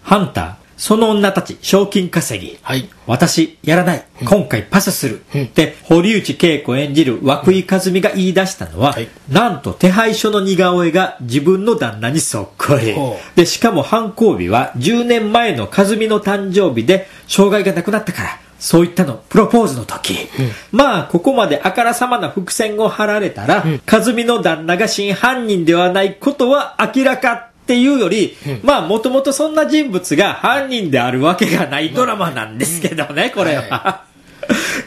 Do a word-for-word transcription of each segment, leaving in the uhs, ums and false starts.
ハンター、その女たち賞金稼ぎ、 はい、 私やらない、うん、今回パスする、うん、って堀内恵子演じる涌井和美が言い出したのは、はい、なんと手配書の似顔絵が自分の旦那にそっくりで、しかも犯行日はじゅうねんまえの和美の誕生日で障害がなくなったから、そういったのプロポーズの時、うん、まあここまであからさまな伏線を張られたら、うん、和美の旦那が真犯人ではないことは明らかっていうより、うん、まあもともとそんな人物が犯人であるわけがないドラマなんですけどね、これは、はい、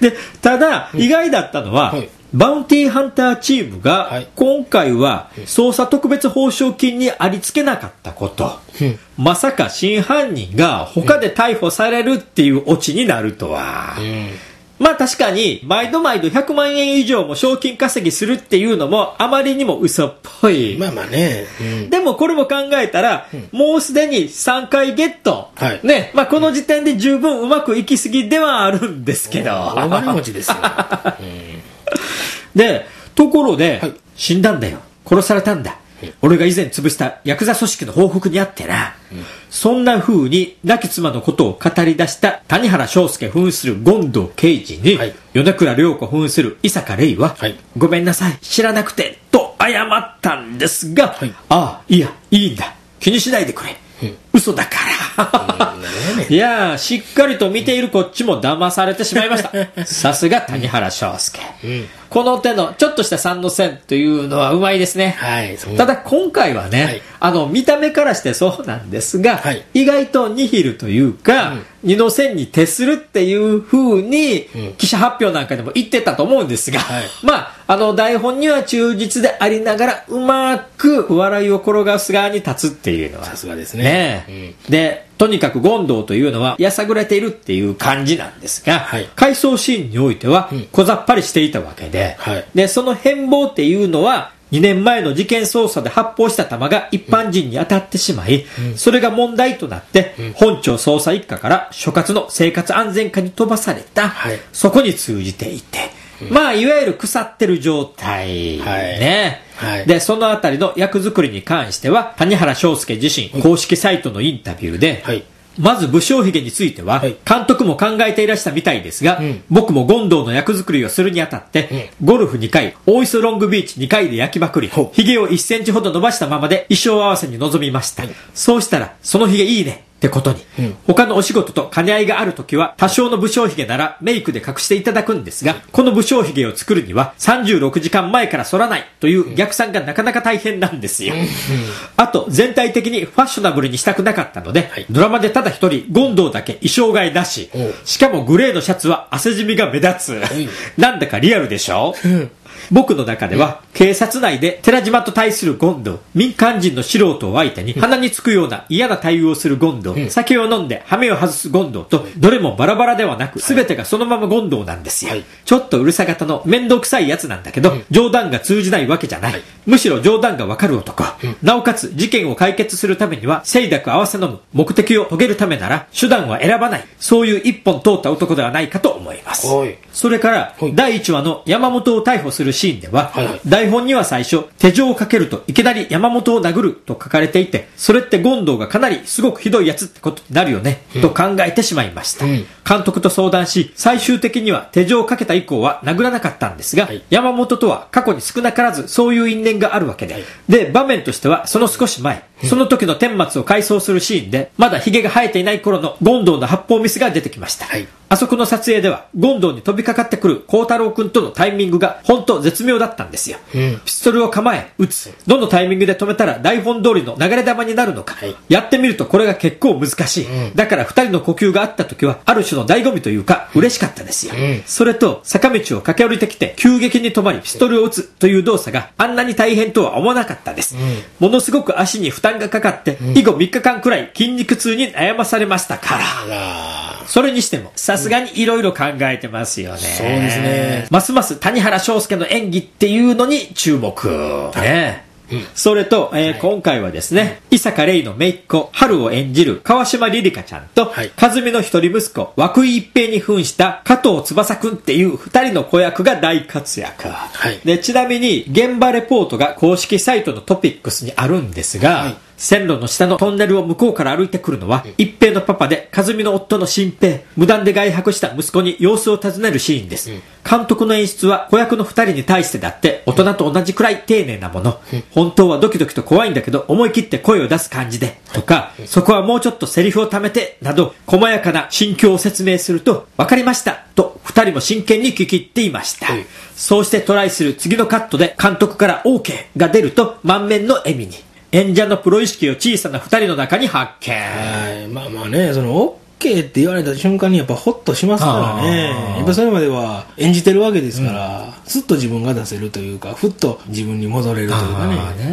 でただ意外だったのは、はい、バウンティーハンターチームが今回は捜査特別報奨金にありつけなかったこと、うん、まさか真犯人が他で逮捕されるっていうオチになるとは、うん、まあ確かに毎度毎度ひゃくまんえん以上も賞金稼ぎするっていうのもあまりにも嘘っぽい。 まあまあね、 うん、でもこれも考えたら、うん、もうすでにさんかいゲット、はい、ね、まあこの時点で十分うまくいきすぎではあるんですけど、 大金持ちですよ、 うんで、ところで、はい、死んだんだよ、殺されたんだ、うん、俺が以前潰したヤクザ組織の報復にあってな、うん、そんな風に亡き妻のことを語り出した谷原章介扮する権藤刑事に、はい、米倉涼子扮する伊坂玲は、はい、ごめんなさい知らなくてと謝ったんですが、はい、ああいやいいんだ気にしないでくれ、うん、嘘だからいやしっかりと見ているこっちも騙されてしまいましたさすが谷原章介、うん、この手のちょっとした三の線というのはうまいですね、はい、ただ今回はね、はい、あの見た目からしてそうなんですが、はい、意外とニヒルというか、うん、二の線に徹するっていう風に、うん、記者発表なんかでも言ってたと思うんですが、はい、まああの台本には忠実でありながらうまく笑いを転がす側に立つっていうのはさすがですね、 ね、うん、でとにかく権藤というのはやさぐれているっていう感じなんですが、はい、回想シーンにおいては小ざっぱりしていたわけで、はい、でその変貌っていうのはにねんまえの事件捜査で発砲した弾が一般人に当たってしまい、うん、それが問題となって、うん、本庁捜査一課から所轄の生活安全課に飛ばされた、はい、そこに通じていて、うん、まあいわゆる腐ってる状態、はい、ね、はい、でそのあたりの役作りに関しては谷原章介自身、公式サイトのインタビューで、はい、まず武将髭については、はい、監督も考えていらしたみたいですが、うん、僕も権藤の役作りをするにあたって、うん、ゴルフにかい、大磯ロングビーチにかいで焼きまくり、髭をいっセンチほど伸ばしたままで衣装合わせに臨みました、はい、そうしたらその髭いいねってことに、うん、他のお仕事と兼ね合いがあるときは多少の武将髭ならメイクで隠していただくんですが、この武将髭を作るにはさんじゅうろくじかんまえから剃らないという逆算がなかなか大変なんですよ、うん、あと全体的にファッショナブルにしたくなかったので、はい、ドラマでただ一人権藤だけ衣装替えなし、しかもグレーのシャツは汗染みが目立つ、なんだかリアルでしょ僕の中では警察内で寺島と対する権藤、民間人の素人を相手に鼻につくような嫌な対応をする権藤、うん、酒を飲んで羽目を外す権藤とどれもバラバラではなく全てがそのまま権藤なんですよ、はい、ちょっとうるさ型の面倒くさいやつなんだけど、うん、冗談が通じないわけじゃない、はい、むしろ冗談がわかる男、うん、なおかつ事件を解決するためには清濁合わせ飲む、目的を遂げるためなら手段は選ばない、そういう一本通った男ではないかと思います。それからだいいちわの山本を逮捕するシーンでは、はいはい、台本には最初手錠をかけるといきなり山本を殴ると書かれていて、それって権藤がかなりすごくひどいやつってことになるよね、うん、と考えてしまいました、うん、監督と相談し最終的には手錠をかけた以降は殴らなかったんですが、はい、山本とは過去に少なからずそういう因縁があるわけで、はい、で場面としてはその少し前、うん、その時の顛末を回想するシーンでまだヒゲが生えていない頃の権藤の発砲ミスが出てきました、はい、あそこの撮影では権藤に飛びかかってくる孝太郎君とのタイミングが本当絶妙だったんですよ、うん、ピストルを構え撃つ、どのタイミングで止めたら台本通りの流れ弾になるのか、はい、やってみるとこれが結構難しい、うん、だからふたりの呼吸があった時はある種の醍醐味というか嬉しかったですよ、うん、それと坂道を駆け下りてきて急激に止まりピストルを撃つという動作があんなに大変とは思わなかったです、うん、ものすごく足に負担がかかって、うん、以後みっかかんくらい筋肉痛に悩まされましたから、それにしてもさすがにいろいろ考えてますよね、うん、そうですね、ますます谷原章介の演技っていうのに注目、ね、うん、それと、えーはい、今回はですね、伊坂玲の姪っ子春を演じる川島リリカちゃんと、はい、和美の一人息子涌井一平に扮した加藤翼くんっていう二人の子役が大活躍、はい、でちなみに現場レポートが公式サイトのトピックスにあるんですが、はい、 線路の下のトンネルを向こうから歩いてくるのは、一平のパパで、和美の夫の新平、無断で外泊した息子に様子を尋ねるシーンです。監督の演出は、子役の二人に対してだって、大人と同じくらい丁寧なもの。本当はドキドキと怖いんだけど、思い切って声を出す感じで、とか、そこはもうちょっとセリフを貯めて、など、細やかな心境を説明すると、わかりました、と二人も真剣に聞き入っていました。そうしてトライする次のカットで、監督から オーケー が出ると、満面の笑みに。演者のプロ意識を小さな二人の中に発見。 はい。まあまあね、その オーケー って言われた瞬間にやっぱホッとしますからね。やっぱそれまでは演じてるわけですから、うん、すっと自分が出せるというか、ふっと自分に戻れるというかね。ね、うん、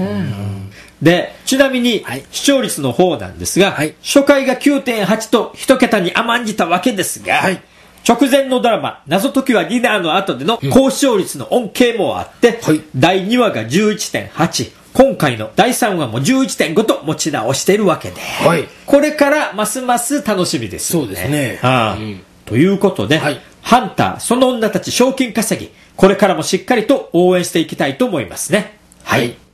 で、ちなみに、はい、視聴率の方なんですが、はい、初回が きゅうてんはち と一桁に甘んじたわけですが、はい、直前のドラマ、謎解きはディナーの後での高視聴率の恩恵もあって、うん、だいにわが じゅういってんはち、今回のだいさんわも じゅういってんご と持ち直しているわけで、はい、これからますます楽しみですね。 そうですね。 はあ、うん、ということで、はい、ハンター、その女たち賞金稼ぎ、これからもしっかりと応援していきたいと思いますね。はい。はい。